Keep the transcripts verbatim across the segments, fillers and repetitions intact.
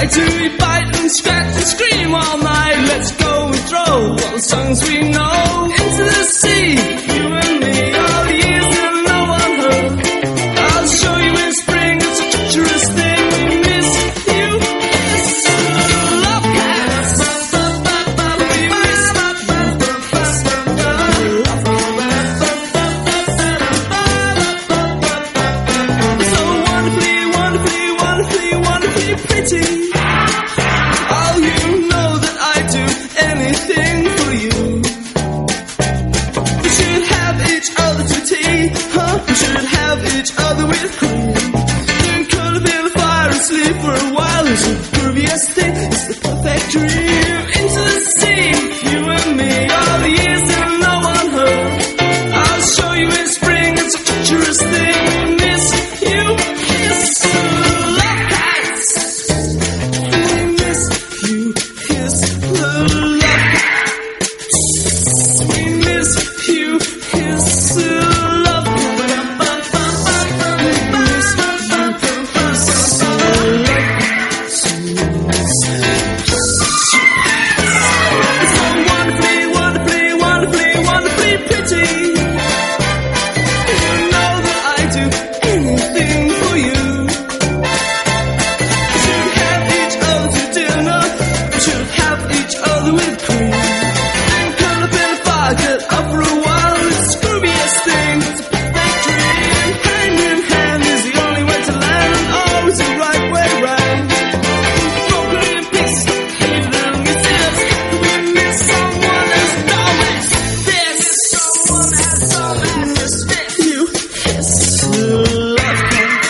to we bite and scratch and scream all night. Let's go and throw all the songs we know into the sea. You and me, all the years that no one heard. I'll show you in spring, it's a treacherous thing. We miss you, yes, love cats. We miss you. So wonderfully, wonderfully, wonderfully, wonderfully pretty. Oh, you know that I do anything for you. We should have each other to tea, huh? We should have each other with cream. Then curl up in the fire and sleep for a while. It's the grooviest thing, it's the perfect dream. Into the sea, you and me, all the years that no one heard. I'll show you in spring, it's a treacherous thing. We miss you, kiss, love cats. We miss you, kiss, love cats. We miss you, kiss, love cats. We miss you, kiss, love cats. It's so wonderfully, wonderfully, wonderfully, wonderfully pretty. You know that I do anything for you. We should have each other to dinner. We should have each other with cream. And curl up in the fire, get up for a while. It's the scoobiest thing, it's a perfect dream. Hand in hand is the only way to land, and always the right way round. Broken in pieces, leave them with this. We miss someone as dumb as this. Someone as dumb as this. You kiss, love cats.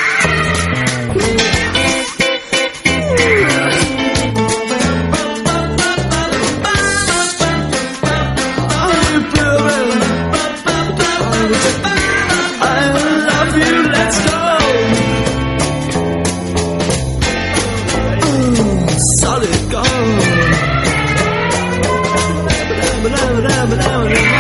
I love you, let's go. Ooh, solid gold.